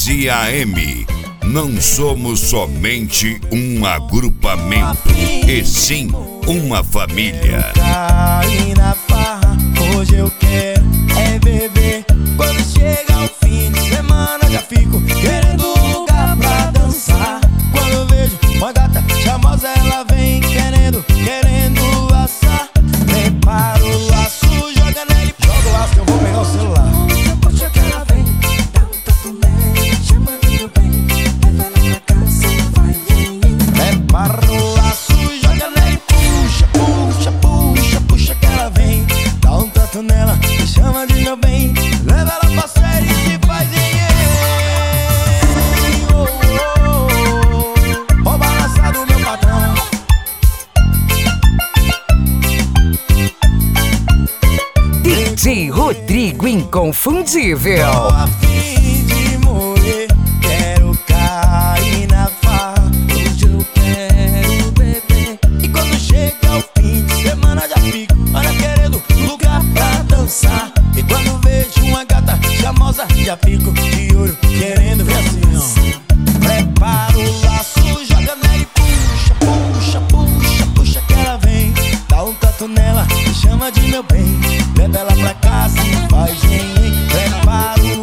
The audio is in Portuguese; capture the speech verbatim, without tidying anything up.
Travessia M. Não somos somente um agrupamento, e sim uma família. Caí na farra, hoje eu quero é beber. Quando chega o fim de semana já fico querendo um lugar pra dançar. Quando eu vejo uma gata charmosa, ela vem querendo, querendo assar. Prepara o laço, joga nele, joga o laço que eu vou pegar o celular. Puxa que ela vem, dá um tatu nele, chama de meu bem, leva ela pra casa e vai. Prepara o laço, joga nele, puxa, puxa, puxa, puxa que ela vem. Dá um tatu nela, me chama de meu bem, leva ela pra série e faz oh, oh, oh. Vou balançar do meu patrão. D J Rodrigo Inconfundível. Tô a fim de morrer, quero cair na farra, hoje eu quero beber. E quando chega o fim de semana já fico, olha, querendo lugar pra dançar. E quando vejo uma gata charmosa já fico de olho, querendo ver assim, ó. Prepara o laço, joga nela e puxa, puxa, puxa, puxa que ela vem. Dá um tatu nela, me chama de meu bem, leva ela pra casa e faz em. Prepara o